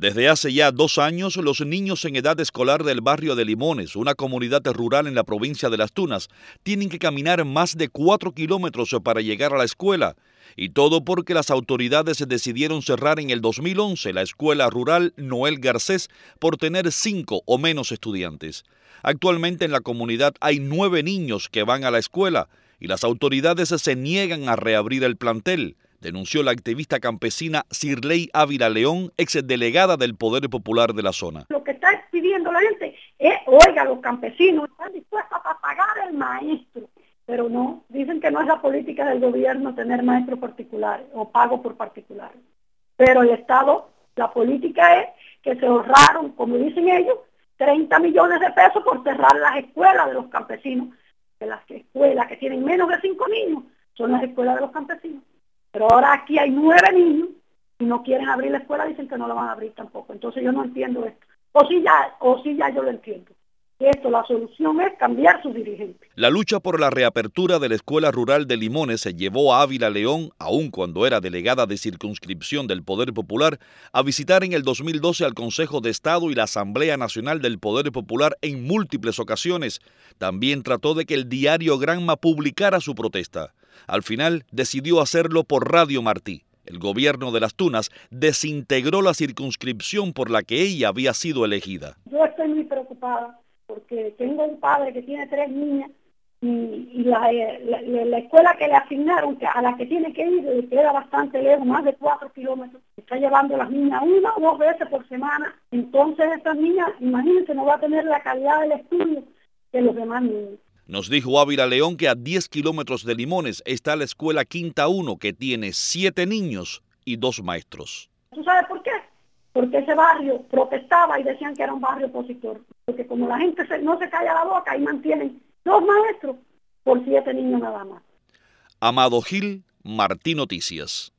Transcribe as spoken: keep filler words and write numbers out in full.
Desde hace ya dos años, los niños en edad escolar del barrio de Limones, una comunidad rural en la provincia de Las Tunas, tienen que caminar más de cuatro kilómetros para llegar a la escuela. Y todo porque las autoridades decidieron cerrar en el dos mil once la escuela rural Noel Garcés por tener cinco o menos estudiantes. Actualmente en la comunidad hay nueve niños que van a la escuela y las autoridades se niegan a reabrir el plantel, denunció la activista campesina Sirley Ávila León, exdelegada del Poder Popular de la zona. Lo que está pidiendo la gente es, oiga, los campesinos están dispuestos a pagar el maestro, pero no, dicen que no es la política del gobierno tener maestros particulares o pago por particulares. Pero el Estado, la política es que se ahorraron, como dicen ellos, treinta millones de pesos por cerrar las escuelas de los campesinos. De las escuelas que tienen menos de cinco niños son las escuelas de los campesinos. Pero ahora aquí hay nueve niños y no quieren abrir la escuela, dicen que no la van a abrir tampoco. Entonces yo no entiendo esto. O sí ya, o sí ya yo lo entiendo. Esto, la solución es cambiar sus dirigentes. La lucha por la reapertura de la escuela rural de Limones se llevó a Ávila León, aun cuando era delegada de circunscripción del Poder Popular, a visitar en el dos mil doce al Consejo de Estado y la Asamblea Nacional del Poder Popular en múltiples ocasiones. También trató de que el diario Granma publicara su protesta. Al final decidió hacerlo por Radio Martí. El gobierno de Las Tunas desintegró la circunscripción por la que ella había sido elegida. Yo estoy muy preocupada porque tengo un padre que tiene tres niñas y, y la, la, la escuela que le asignaron, que a la que tiene que ir, le queda bastante lejos, más de cuatro kilómetros. Está llevando a las niñas una o dos veces por semana. Entonces estas niñas, imagínense, no va a tener la calidad del estudio de los demás niños. Nos dijo Ávila León que a diez kilómetros de Limones está la escuela Quinta uno, que tiene siete niños y dos maestros. ¿Tú sabes por qué? Porque ese barrio protestaba y decían que era un barrio opositor. Porque como la gente se, no se calla la boca, ahí mantienen dos maestros por siete niños nada más. Amado Gil, Martí Noticias.